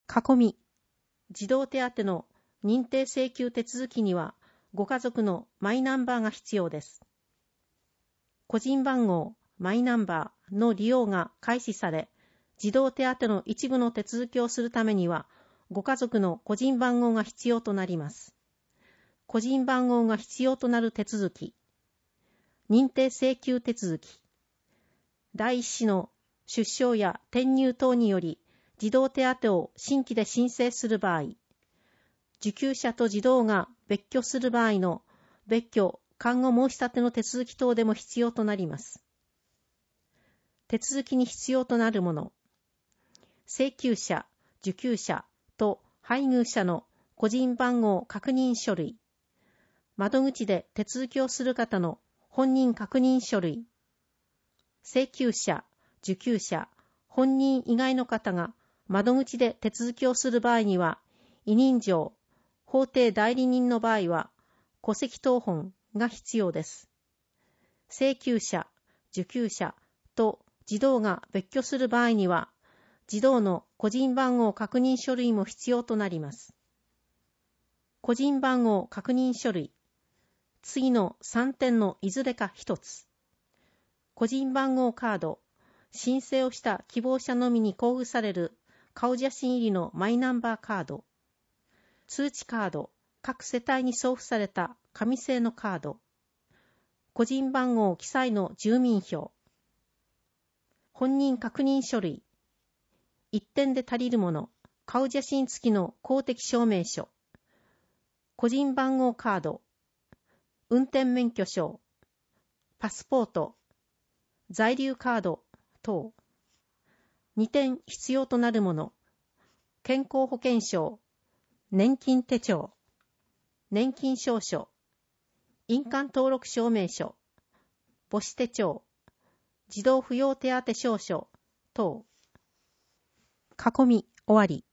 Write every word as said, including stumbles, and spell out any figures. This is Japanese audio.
囲み、児童手当の認定請求手続きには、ご家族のマイナンバーが必要です。個人番号、マイナンバーの利用が開始され、児童手当の一部の手続きをするためには、ご家族の個人番号が必要となります。個人番号が必要となる手続き、認定請求手続き、第一子の出生や転入等により、児童手当を新規で申請する場合、受給者と児童が別居する場合の別居、監護申し立ての手続き等でも必要となります。手続きに必要となるもの、請求者、受給者と配偶者の個人番号確認書類、窓口で手続きをする方の本人確認書類、請求者、受給者、本人以外の方が窓口で手続きをする場合には、委任状、法定代理人の場合は、戸籍謄本が必要です。請求者、受給者と児童が別居する場合には、児童の個人番号確認書類も必要となります。個人番号確認書類、次のさんてんのいずれかひとつ。個人番号カード、申請をした希望者のみに交付される顔写真入りのマイナンバーカード、通知カード、各世帯に送付された紙製のカード、個人番号記載の住民票、本人確認書類、一点で足りるもの、顔写真付きの公的証明書、個人番号カード、運転免許証、パスポート、在留カード等、にてん必要となるもの、健康保険証、年金手帳、年金証書、印鑑登録証明書、母子手帳、児童扶養手当証書等。囲み終わり。